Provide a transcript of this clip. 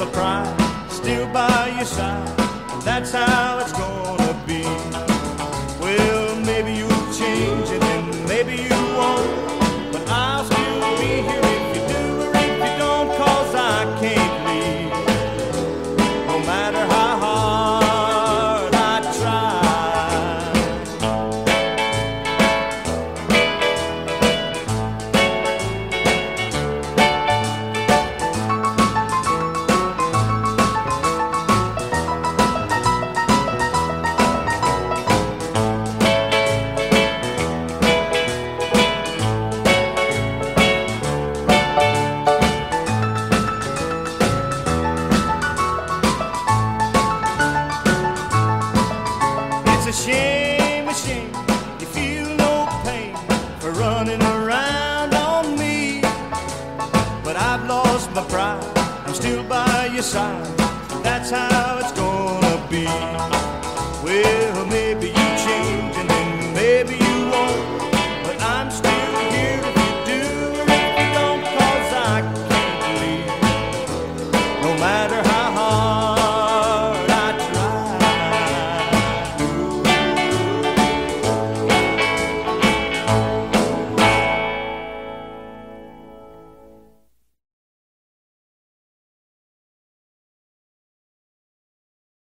pride, still by your side. That's how it's gonna be. Well, maybe you'll change it and maybe you won't, but I'll still be here if you do or if you don't, 'cause I can't leave, no matter how hard I try. A shame, you feel no pain for running around on me. But I've lost my pride, I'm still by your side. That's how it's gonna be.